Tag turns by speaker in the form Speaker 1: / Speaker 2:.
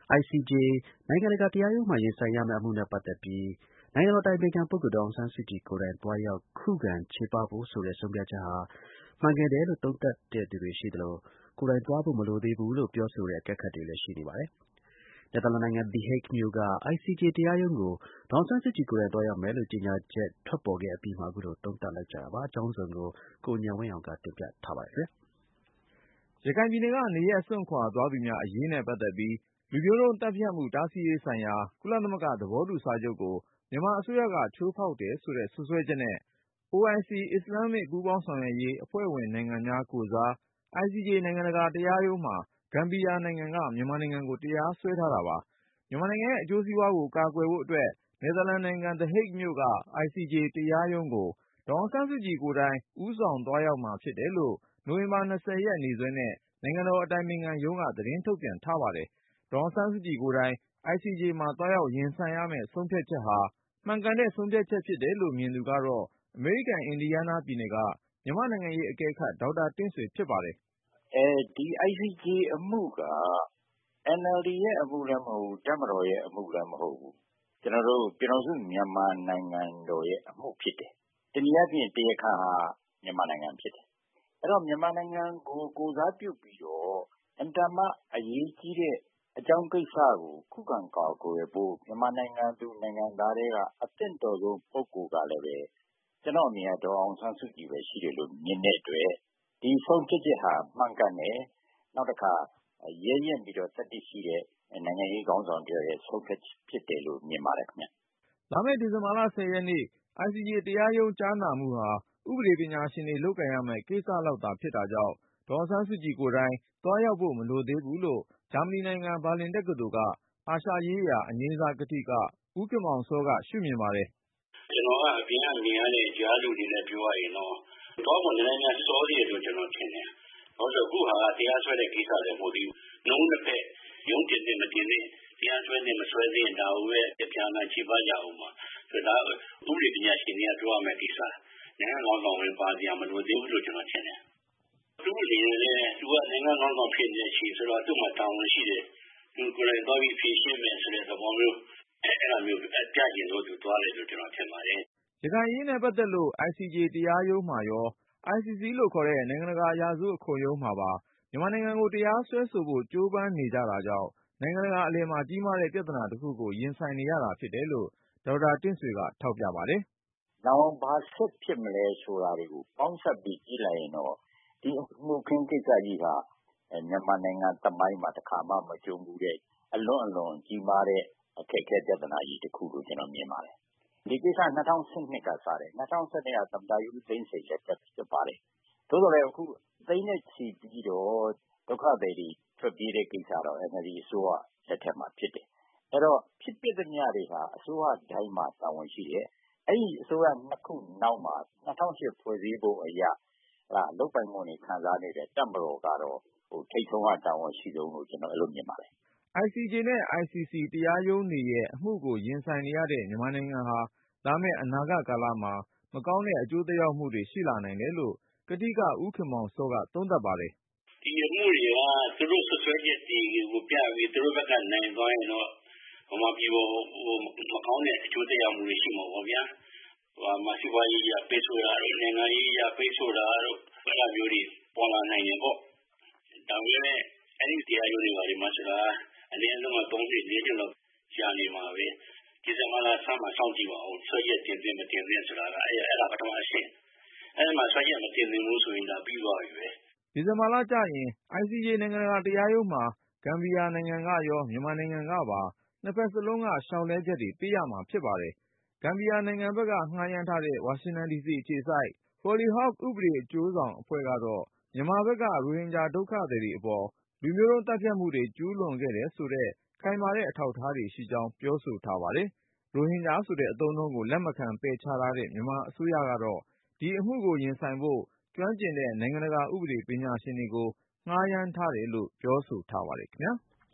Speaker 1: ICJ နိုင်ငံတကာတရားရုံးမှာ ရင်ဆိုင်ရမယ့်အမှုနဲ့ပတ်သက်ပြီး နိုင်ငံတော်အတိုင်ပင်ခံပုဂ္ဂိုလ် ဒေါ်အောင်ဆန်းစုကြည် ကိုယ်တိုင် သွားရောက် ခုခံချေပဖို့ဆိုတဲ့ ဆုံးဖြတ်ချက်ဟာ မှန်ကန်တယ်လို့ သုံးသပ်သူတွေရှိသလို ကိုယ်တိုင်သွားဖို့ မလိုသေးဘူးလို့ ပြောဆိုတဲ့ အကဲခတ်တွေလည်း ရှိနေပါတယ်။ နယ်သာလန်နိုင်ငံ The Hague မြို့က ICJ တရားရုံးကို ဒေါ်အောင်ဆန်းစုကြည် ကိုယ်တိုင် သွားရောက်မယ်လို့ ကြေညာချက် ထွက်ပေါ်ခဲ့အပြီးမှာ အခုလို သုံးသပ်လိုက်ကြတာပါ။ အကြောင်းစုံကို ကိုဉာဏ်ဝင်းအောင်က တင်ပြထားပါတယ်
Speaker 2: ။ ရခိုင်ပြည်နယ်က နေရပ်စွန့်ခွာသွားသူများအရေးနဲ့ပတ်သက်ပြီး လူမျိုးတုန်းသတ်ဖြတ်မှု တားဆီးရေးဆိုင်ရာ ကုလသမဂ္ဂ သဘောတူစာချုပ်ကို မြန်မာအစိုးရက ချိုးဖောက်တယ်ဆိုတဲ့ စွပ်စွဲချက်နဲ့ OIC အစ္စလာမ်မစ် ပူးပေါင်းဆောင်ရွက်ရေး အဖွဲ့ဝင်နိုင်ငံများကိုယ်စား ICJ နိုင်ငံတကာတရားရုံးမှာ ဂမ်ဘီယာနိုင်ငံက မြန်မာနိုင်ငံကို တရားစွဲထားတာပါ။ မြန်မာနိုင်ငံရဲ့အကျိုးစီးပွားကို ကာကွယ်ဖို့အတွက် နယ်သာလန်နိုင်ငံ The Hague မြို့က ICJ တရားရုံးကို ဒေါ်အောင်ဆန်းစုကြည် ကိုယ်တိုင် ဦးဆောင်သွားရောက်မှာဖြစ်တယ်လို့ နိုဝင်ဘာ ရက် နေ့စွဲနဲ့ နိုင်ငံတော်အတိုင်ပင်ခံရုံးက သတင်းထုတ်ပြန်ထားပါတယ်။ ဒေါ်အောင်ဆန်းစုကြည် ကိုယ်တိုင် ICJ မှာ သွားရောက်ရင်ဆိုင်ရမယ့် ဆုံးဖြတ်ချက်ဟာ မှန်ကန်တဲ့ ဆုံးဖြတ်ချက်ဖြစ်တယ်လို့ မြင်သူကတော့ အမေရိကန် အင်ဒီယားနားပြည်နယ်က မြန်မာ့နိုင်ငံရေးအကဲခတ် ဒေါက်တာတင့်ဆွေ ဖြစ်ပါတယ်
Speaker 3: ။ ဒီ ICJ အမှုက NLD ရဲ့အမှုလည်းမဟုတ်ဘူး၊ တပ်မတော်ရဲ့အမှုလည်းမဟုတ်ဘူး။ ကျနော်တို့ ပြည်ထောင်စုမြန်မာနိုင်ငံတော်ရဲ့အမှုဖြစ်တယ်။ တနည်းအားဖြင့် တရားခံဟာမြန်မာနိုင်ငံဖြစ်တယ်။ အဲဒီတော့ မြန်မာနိုင်ငံကို ကိုယ်စားပြုပြီးတော့ အင်မတန်မှအရေးကြီးတဲ့အကြောင်းကိစ္စကို ခုခံကာကွယ်ဖို့ မြန်မာနိုင်ငံသူနိုင်ငံသားထဲကအသင့်တော်ဆုံးပုဂ္ဂိုလ်ကလည်း ကျနော့်အမြင်က ဒေါ်အောင်ဆန်းစုကြည်ပဲရှိတယ်လို့မြင်တဲ့အတွက် ဒီဆုံးဖြတ်ချက်ဟာမှန်ကန်တယ်။ နောက်တခါ ရဲရင့်ပြီးတော့သတ္တိရှိတဲ့နိုင်ငံရေးခေါင်းဆောင်တယောက်ရဲ့ဆုံးဖြတ်ချက်ဖြစ်တယ်လို့မြင်ပါတယ်ခင်ဗျ
Speaker 2: ။ လာမယ့် ဒီဇင်ဘာ ရက်နေ့ ICJ တရားရုံးကြားနာမှုဟာ ဥပဒေပညာရှင်တွေ လုပ်ကိုင်ရမယ့်ကိစ္စလောက်သာဖြစ်တာကြောင့် ဒေါ်အောင်ဆန်းစုကြည် ကိုယ်တိုင် သွားရောက်ဖို့ မလိုသေးဘူးလို့ ဂျာမနီနိုင်ငံ ဘာလင်တက္ကသိုလ်က အာရှရေးရာ အငြိမ်းစားကထိက ဦးခင်မောင်စောက ရှုမြင်ပါတယ်
Speaker 4: ။ “ကျနော်ကအပြင်ကမြင်ရတဲ့ ကြားလူတွေနဲ့ပြောရရင်တော့ သွားဖို့နည်းနည်းများစောသေးတယ်လို့ ကျနော်ထင်တယ်။ ဘာလို့လဲဆိုတော့ အခုဟာက တရားစွဲတဲ့ကိစ္စလည်းမဟုတ်သေးဘူး။ နှစ်ဦးနှစ်ဖက် ရုံးတင်သင့်မတင်သင့် တရားစွဲသင့်မစွဲသင့် ဒါကိုပဲ အပြန်အလှန်ချေပကြဦးမှာ။ ဒါက ဥပဒေပညာရှင်တွေကပြောရမယ့်ကိစ္စ။ နိုင်ငံခေါင်းဆောင်ဝင်ပါစရာမလိုသေးဘူးလို့ ကျနော်ထင်တယ်။ သူ့အနေနဲ့လည်း သူကနိုင်ငံခေါင်းဆောင်ဖြစ်နေတဲ့အချိန်ဆိုတော့ သူ့မှာတာဝန်ရှိတယ်။ သူကိုယ်တိုင်သွားပြီးဖြေရှင်းမယ်ဆိုတဲ့သဘောမျိုး အဲဒါမျိုးပြချင်လို့သူသွားတယ်လို့ ကျနော်ထင်ပါတယ်။
Speaker 2: ” ရခိုင်အရေးနဲ့ပတ်သက်လို့ ICJ တရားရုံးမှာရော ICC လို့ခေါ်တဲ့ နိုင်ငံတကာ ရာဇဝတ်ခုံရုံးမှာပါ မြန်မာနိုင်ငံကို တရားစွဲဆိုဖို့ ကြိုးပမ်းနေကြတာကြောင့် နိုင်ငံတကာအလယ်မှာ ကြီးမားတဲ့ပြဿနာတခုကို ရင်ဆိုင်နေရတာဖြစ်တယ်လို့ ဒေါက်တာတင့်ဆွေက ထောက်ပြပါတယ်
Speaker 3: ။ “နောင်ဘာဆက်ဖြစ်မလဲဆိုတာတွေကို ပေါင်းစပ်ပြီးကြည့်လိုက်ရင်တော့ ဒီအမှုအခင်းကိစ္စကြီးဟာ မြန်မာနိုင်ငံသမိုင်းမှာတခါမှမကြုံဖူးတဲ့ အလွန်ကြီးမားတဲ့အခက်အခဲပြဿနာကြီးတခုလို့ ကျနော်မြင်ပါတယ်။ ဒီကိစ္စ ၂၀၁၂ ကစတယ်။ ၂၀၁၂ က သမ္မတဦးသိန်းစိန်လက်ထက်ဖြစ်ပါတယ်။ သို့သော်လည်း အခုသိန်းနဲ့ချီပြီးတော့ ဒုက္ခသည်တွေထွက်ပြေးတဲ့ကိစ္စကတော့ NLD အစိုးရလက်ထက်မှာဖြစ်တယ်။ အဲဒီတော့ ဖြစ်ပျက်သမျှတွေဟာ အစိုးရတိုင်းမှာတာဝန်ရှိတယ်။ အဲဒီအစိုးရနှစ်ခုနောက်မှာ ၂၀၀၈ ဖွဲ့စည်းပုံအရ လုပ်ပိုင်ခွင့်တွေခံစားနေတဲ့တပ်မတော်ကတော့ ထိပ်ဆုံးကတာဝန်အရှိဆုံးလို့ ကျနော်အဲလိုမြင်ပါတယ်
Speaker 2: ။ ICJ နဲ့ ICC တရားရုံးတွေရဲ့အမှုကိုရင်ဆိုင်နေရတဲ့ မြန်မာနိုင်ငံဟာ လာမယ့်အနာဂတ်ကာလမှာ မကောင်းတဲ့အကျိုးသက်ရောက်မှုတွေ ရှိလာနိုင်တယ်လို့ ကထိက ဦးခင်မောင်စောက သုံးသပ်ပါတယ်
Speaker 4: ။ “ဒီအမှုတွေက သူတို့စွပ်စွဲချက်တွေကိုပြပြီး သူတို့ဘက်ကနိုင်သွားရင်တော့ ဗမာပြည်ပေါ်မကောင်းတဲ့အကျိုးသက်ရောက်မှုတွေရှိမှာပေါ့ဗျာ။ စီးပွားရေးအရပိတ်ဆို့တာတို့ နိုင်ငံရေးအရပိတ်ဆို့တာတို့ အဲဒါမျိုးတွေပေါ်လာနိုင်တယ်ပေါ့။ ဒါပေမဲ့ အဲဒီတရားရုံးတွေမှာဆိုတာ အနည်းဆုံးတော့ ၃ နှစ် ၄ နှစ်လောက်ကြာနေမှာပဲ။ ဒီဇင်ဘာလဆန်းမှာစောင့်ကြည့်ပါဦး စွဲချက်တင်သင့်မတင်သင့်ဆိုတာက အဲဒါပထမအဆင့်။ အဲဒီမှာ စွဲချက်မတင်သင့်ဘူးဆိုရင် ဒါပြီးသွားပြီပဲ။
Speaker 2: ” ဒီဇင်ဘာလကျရင် ICJ နိုင်ငံတကာတရားရုံးမှာ ဂမ်ဘီယာနိုင်ငံကရော မြန်မာနိုင်ငံကပါ နှစ်ဖက်စလုံးက လျှောက်လဲချက်တွေ ပေးရမှာဖြစ်ပါတယ်။ ဂမ်ဘီယာနိုင်ငံဘက်က ငှားရမ်းထားတဲ့ ဝါရှင်တန်ဒီစီအခြေစိုက် Folly Hoag ဥပဒေအကျိုးဆောင်အဖွဲ့ကတော့ မြန်မာဘက်က ရိုဟင်ဂျာဒုက္ခသည်တွေအပေါ် လူမျိုးတုန်းသတ်ဖြတ်မှုတွေ ကျူးလွန်ခဲ့တယ်ဆိုတဲ့ ခိုင်မာတဲ့အထောက်အထားတွေရှိကြောင်း ပြောဆိုထားပါတယ်။ ရိုဟင်ဂျာဆိုတဲ့အသုံးအနှုန်းကို လက်မခံပယ်ချထားတဲ့ မြန်မာအစိုးရကတော့ ဒီအမှုကိုရင်ဆိုင်ဖို့ ကျွမ်းကျင်တဲ့ နိုင်ငံတကာဥပဒေပညာရှင်တွေကို ငှားရမ်းထားတယ်လို့ ပြောဆိုထားပါတယ်ခင်ဗျာ။